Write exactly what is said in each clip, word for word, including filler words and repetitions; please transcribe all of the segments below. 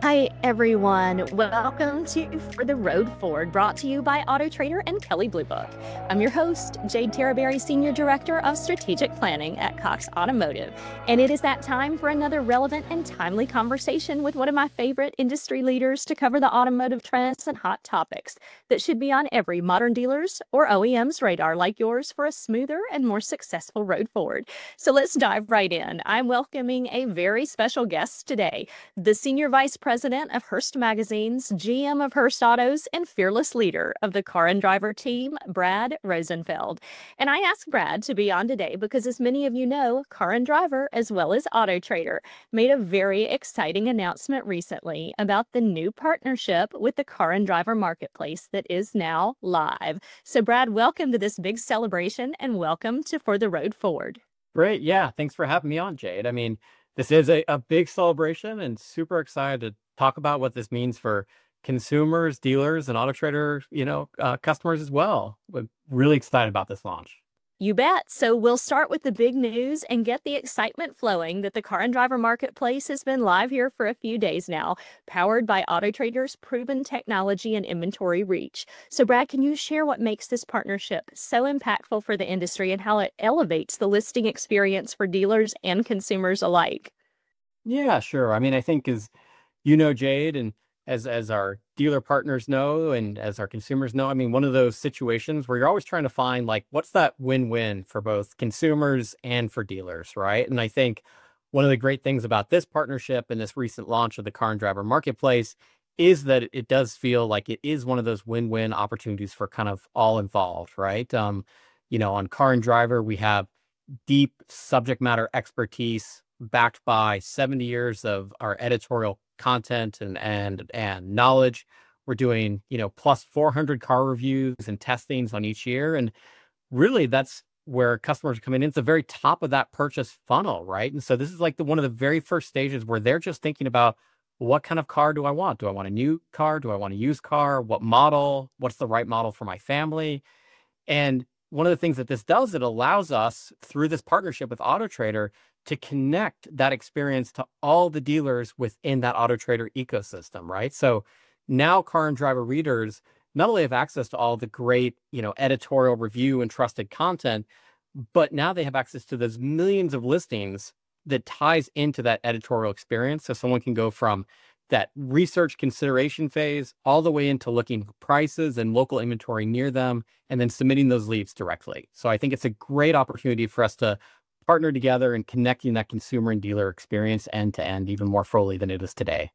Hi, everyone. Welcome to For the Road Forward, brought to you by AutoTrader and Kelley Blue Book. I'm your host, Jade Terraberry, Senior Director of Strategic Planning at Cox Automotive. And it is that time for another relevant and timely conversation with one of my favorite industry leaders to cover the automotive trends and hot topics that should be on every modern dealer's or O E M's radar, like yours, for a smoother and more successful road forward. So let's dive right in. I'm welcoming a very special guest today, the Senior Vice President of Hearst Magazine's, G M of Hearst Autos, and fearless leader of the Car and Driver team, Brad Rosenfeld. And I asked Brad to be on today because, as many of you know, Car and Driver, as well as AutoTrader, made a very exciting announcement recently about the new partnership with the Car and Driver Marketplace that is now live. So, Brad, welcome to this big celebration and welcome to For the Road Forward. Great. Yeah. Thanks for having me on, Jade. I mean, this is a, a big celebration and super excited to talk about what this means for consumers, dealers, and Auto Trader, you know, uh, customers as well. We're really excited about this launch. You bet. So we'll start with the big news and get the excitement flowing that the Car and Driver Marketplace has been live here for a few days now, powered by AutoTrader's proven technology and inventory reach. So, Brad, can you share what makes this partnership so impactful for the industry and how it elevates the listing experience for dealers and consumers alike? Yeah, sure. I mean, I think as you know, Jade, and as as our dealer partners know, and as our consumers know, I mean, one of those situations where you're always trying to find like what's that win-win for both consumers and for dealers, right? And I think one of the great things about this partnership and this recent launch of the Car and Driver Marketplace is that it does feel like it is one of those win-win opportunities for kind of all involved, right? Um, you know, on Car and Driver, we have deep subject matter expertise backed by seventy years of our editorial content and and and knowledge. We're doing, you know, plus four hundred car reviews and testings on each year. And really that's where customers are coming in. It's the very top of that purchase funnel, right? And so this is like the one of the very first stages where they're just thinking about, what kind of car do I want? Do I want a new car? Do I want a used car? What model? What's the right model for my family? And one of the things that this does, it allows us through this partnership with AutoTrader to connect that experience to all the dealers within that AutoTrader ecosystem, right? So now Car and Driver readers not only have access to all the great, you know, editorial review and trusted content, but now they have access to those millions of listings that ties into that editorial experience. So someone can go from that research consideration phase all the way into looking for prices and local inventory near them, and then submitting those leads directly. So I think it's a great opportunity for us to partner together and connecting that consumer and dealer experience end to end even more fully than it is today.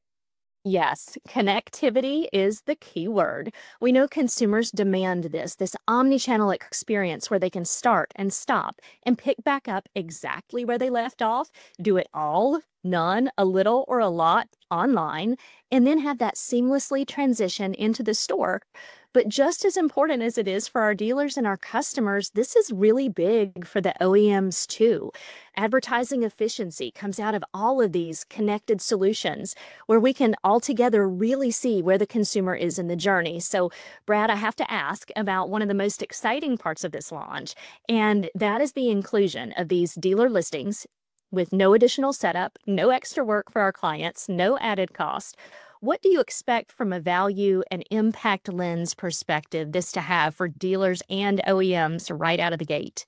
Yes, connectivity is the key word. We know consumers demand this, this omni-channel experience where they can start and stop and pick back up exactly where they left off, do it all, none, a little, or a lot online, and then have that seamlessly transition into the store. But just as important as it is for our dealers and our customers, this is really big for the O E Ms too. Advertising efficiency comes out of all of these connected solutions where we can all together really see where the consumer is in the journey. So, Brad, I have to ask about one of the most exciting parts of this launch, and that is the inclusion of these dealer listings with no additional setup, no extra work for our clients, no added cost. What do you expect from a value and impact lens perspective this to have for dealers and O E Ms right out of the gate?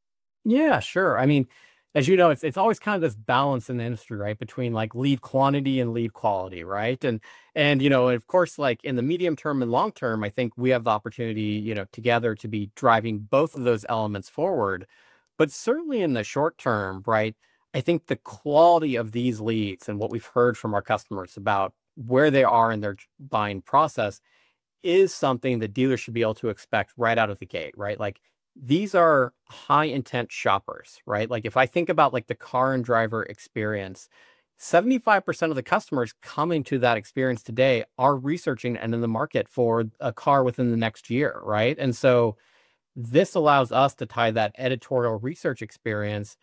Yeah, sure. I mean, as you know, it's it's always kind of this balance in the industry, right? Between like lead quantity and lead quality, right? And and you know, of course, like in the medium term and long term, I think we have the opportunity, you know, together to be driving both of those elements forward. But certainly in the short term, right? I think the quality of these leads and what we've heard from our customers about where they are in their buying process is something that dealers should be able to expect right out of the gate, right? Like these are high intent shoppers, right? Like if I think about like the Car and Driver experience, seventy-five percent of the customers coming to that experience today are researching and in the market for a car within the next year, right? And so this allows us to tie that editorial research experience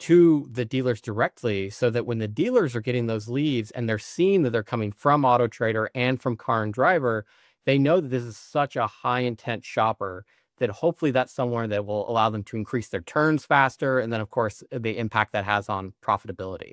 to the dealers directly so that when the dealers are getting those leads and they're seeing that they're coming from Auto Trader and from Car and Driver, they know that this is such a high intent shopper that hopefully that's somewhere that will allow them to increase their turns faster. And then, of course, the impact that has on profitability.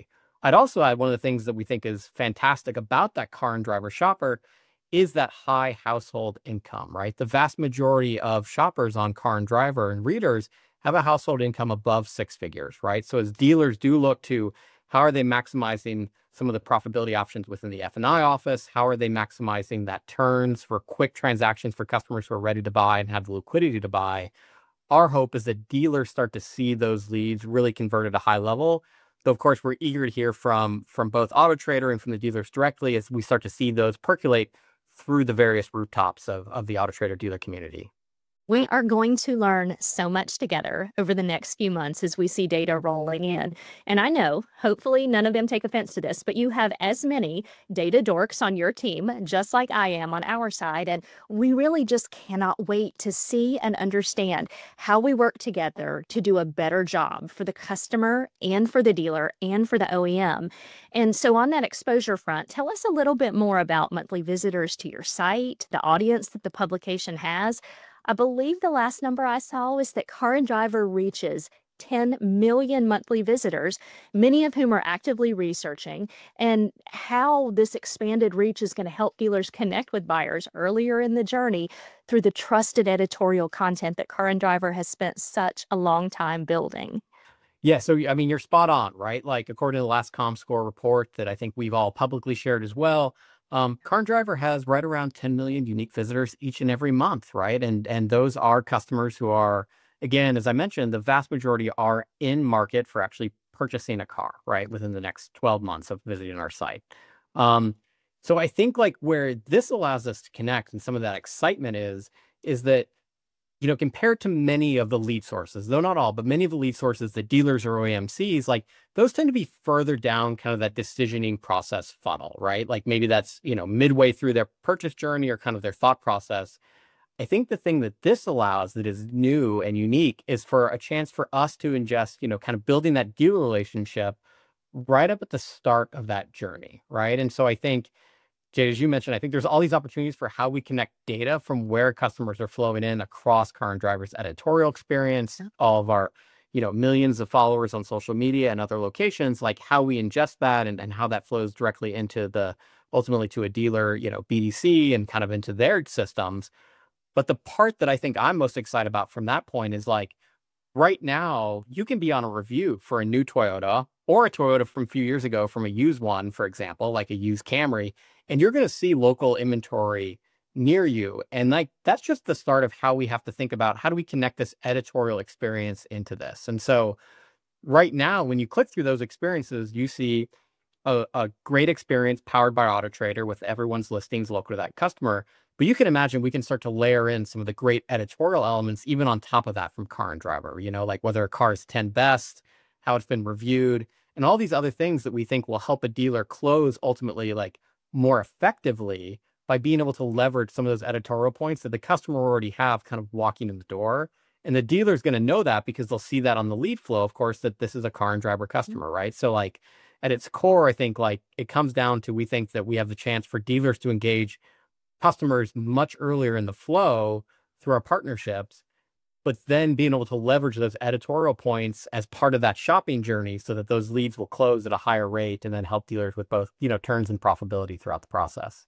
I'd also add one of the things that we think is fantastic about that car and driver shopper is that high household income, right? The vast majority of shoppers on car and driver and readers have a household income above six figures, right? So as dealers do look to how are they maximizing some of the profitability options within the F and I office? How are they maximizing that turns for quick transactions for customers who are ready to buy and have the liquidity to buy? Our hope is that dealers start to see those leads really convert at a high level. Though, of course, we're eager to hear from, from both AutoTrader and from the dealers directly as we start to see those percolate through the various rooftops of, of the AutoTrader dealer community. We are going to learn so much together over the next few months as we see data rolling in. And I know, hopefully, none of them take offense to this, but you have as many data dorks on your team, just like I am on our side. And we really just cannot wait to see and understand how we work together to do a better job for the customer and for the dealer and for the O E M. And so, on that exposure front, tell us a little bit more about monthly visitors to your site, the audience that the publication has. I believe the last number I saw was that Car and Driver reaches ten million monthly visitors, many of whom are actively researching, and how this expanded reach is going to help dealers connect with buyers earlier in the journey through the trusted editorial content that Car and Driver has spent such a long time building. Yeah, so I mean, you're spot on, right? Like according to the last ComScore report that I think we've all publicly shared as well, um, Car and Driver has right around ten million unique visitors each and every month, right? And and those are customers who are, again, as I mentioned, the vast majority are in market for actually purchasing a car, right, within the next twelve months of visiting our site. Um, so I think like where this allows us to connect and some of that excitement is, is that you know, compared to many of the lead sources, though not all, but many of the lead sources that dealers or O E M sees, like those tend to be further down kind of that decisioning process funnel, right? Like maybe that's, you know, midway through their purchase journey or kind of their thought process. I think the thing that this allows that is new and unique is for a chance for us to ingest, you know, kind of building that dealer relationship right up at the start of that journey, right? And so I think Jade, as you mentioned, I think there's all these opportunities for how we connect data from where customers are flowing in across Car and Driver's editorial experience, Yeah. all of our, you know, millions of followers on social media and other locations, like how we ingest that and, and how that flows directly into the ultimately to a dealer, you know, B D C and kind of into their systems. But the part that I think I'm most excited about from that point is like right now, you can be on a review for a new Toyota or a Toyota from a few years ago from a used one, for example, like a used Camry, and you're going to see local inventory near you. And like that's just the start of how we have to think about how do we connect this editorial experience into this. And so right now, when you click through those experiences, you see a, a great experience powered by AutoTrader with everyone's listings local to that customer. But you can imagine we can start to layer in some of the great editorial elements, even on top of that from Car and Driver, you know, like whether a car is ten best, how it's been reviewed, and all these other things that we think will help a dealer close ultimately like more effectively by being able to leverage some of those editorial points that the customer already have kind of walking in the door. And the dealer is going to know that because they'll see that on the lead flow, of course, that this is a Car and Driver customer, right? So like at its core, I think like it comes down to we think that we have the chance for dealers to engage customers much earlier in the flow through our partnerships, but then being able to leverage those editorial points as part of that shopping journey so that those leads will close at a higher rate and then help dealers with both, you know, turns and profitability throughout the process.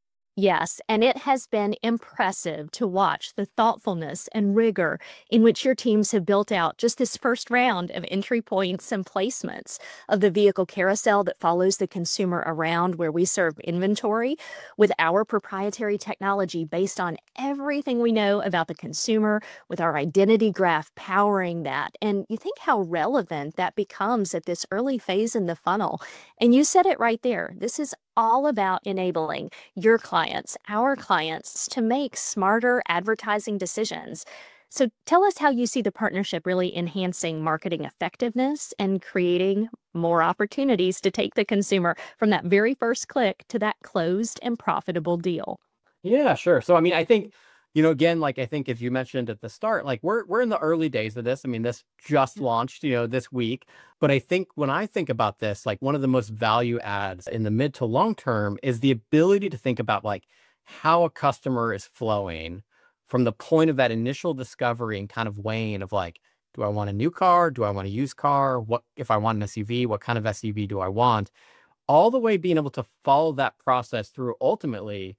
Yes, and it has been impressive to watch the thoughtfulness and rigor in which your teams have built out just this first round of entry points and placements of the vehicle carousel that follows the consumer around where we serve inventory with our proprietary technology based on everything we know about the consumer, with our identity graph powering that. And you think how relevant that becomes at this early phase in the funnel. And you said it right there. This is all about enabling your clients, our clients, to make smarter advertising decisions. So tell us how you see the partnership really enhancing marketing effectiveness and creating more opportunities to take the consumer from that very first click to that closed and profitable deal. Yeah, sure. So, I mean, I think, you know, again, like I think if you mentioned at the start, like we're we're in the early days of this. I mean, this just launched, you know, this week. But I think when I think about this, like one of the most value adds in the mid to long term is the ability to think about like how a customer is flowing from the point of that initial discovery and kind of weighing of like, Do I want a new car? Do I want a used car? What if I want an S U V? What kind of S U V do I want? All the way being able to follow that process through ultimately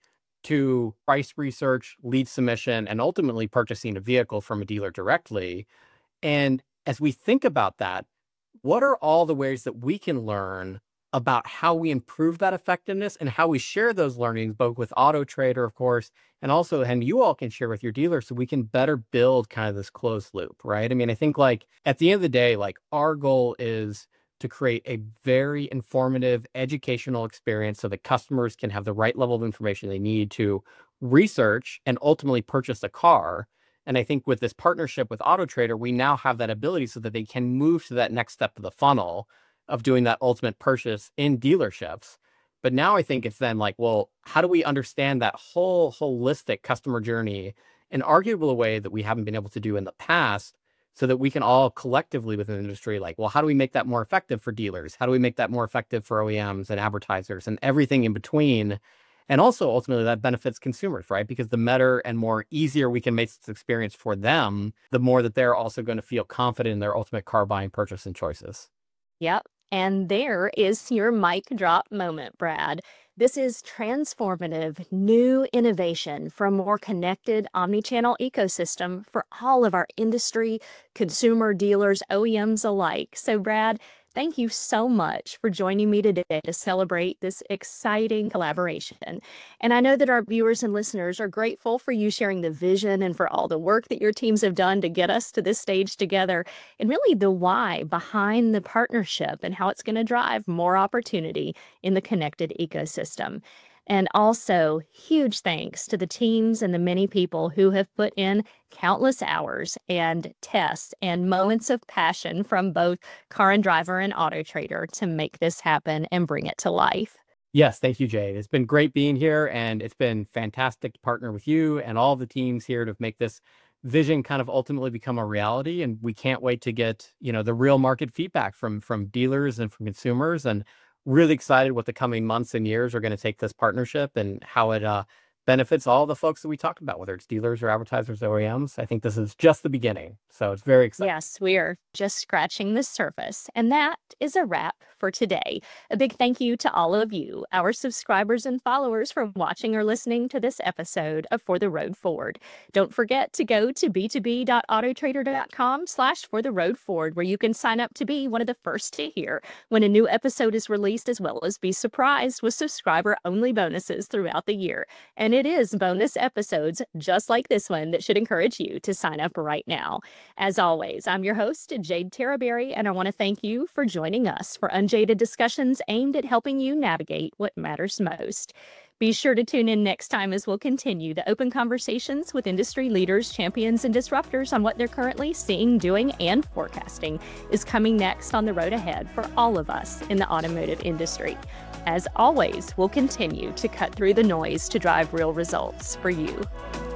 to price research, lead submission, and ultimately purchasing a vehicle from a dealer directly. And as we think about that, what are all the ways that we can learn about how we improve that effectiveness and how we share those learnings, both with Auto Trader, of course, and also, and you all can share with your dealers so we can better build kind of this closed loop, right? I mean, I think like at the end of the day, like our goal is to create a very informative educational experience so that customers can have the right level of information they need to research and ultimately purchase a car. And I think with this partnership with Auto Trader, we now have that ability so that they can move to that next step of the funnel of doing that ultimate purchase in dealerships. But now I think it's then like, well, how do we understand that whole holistic customer journey in arguably a way that we haven't been able to do in the past, so that we can all collectively within the industry, like, well, how do we make that more effective for dealers? How do we make that more effective for O E Ms and advertisers and everything in between? And also ultimately that benefits consumers, right? Because the better and more easier we can make this experience for them, the more that they're also going to feel confident in their ultimate car buying purchase and choices. Yep. And there is your mic drop moment, Brad. This is transformative new innovation for a more connected omnichannel ecosystem for all of our industry, consumer, dealers, O E Ms alike. So, Brad, thank you so much for joining me today to celebrate this exciting collaboration. And I know that our viewers and listeners are grateful for you sharing the vision and for all the work that your teams have done to get us to this stage together, and really the why behind the partnership and how it's going to drive more opportunity in the connected ecosystem. And also, huge thanks to the teams and the many people who have put in countless hours and tests and moments of passion from both Car and Driver and Auto Trader to make this happen and bring it to life. Yes, thank you, Jade. It's been great being here, and it's been fantastic to partner with you and all the teams here to make this vision kind of ultimately become a reality. And we can't wait to get, you know, the real market feedback from from dealers and from consumers, and really excited what the coming months and years are going to take this partnership and how it uh, benefits all the folks that we talked about, whether it's dealers or advertisers, O E Ms. I think this is just the beginning. So it's very exciting. Yes, we are just scratching the surface. And that is a wrap for today. A big thank you to all of you, our subscribers and followers, for watching or listening to this episode of For the Road Forward. Don't forget to go to b two b dot autotrader dot com slash for the road forward, where you can sign up to be one of the first to hear when a new episode is released, as well as be surprised with subscriber-only bonuses throughout the year. And it is bonus episodes just like this one that should encourage you to sign up right now. As always, I'm your host, Jade Terraberry, and I want to thank you for joining us for Unjaded discussions aimed at helping you navigate what matters most. Be sure to tune in next time as we'll continue the open conversations with industry leaders, champions, and disruptors on what they're currently seeing, doing, and forecasting is coming next on the road ahead for all of us in the automotive industry. As always, we'll continue to cut through the noise to drive real results for you.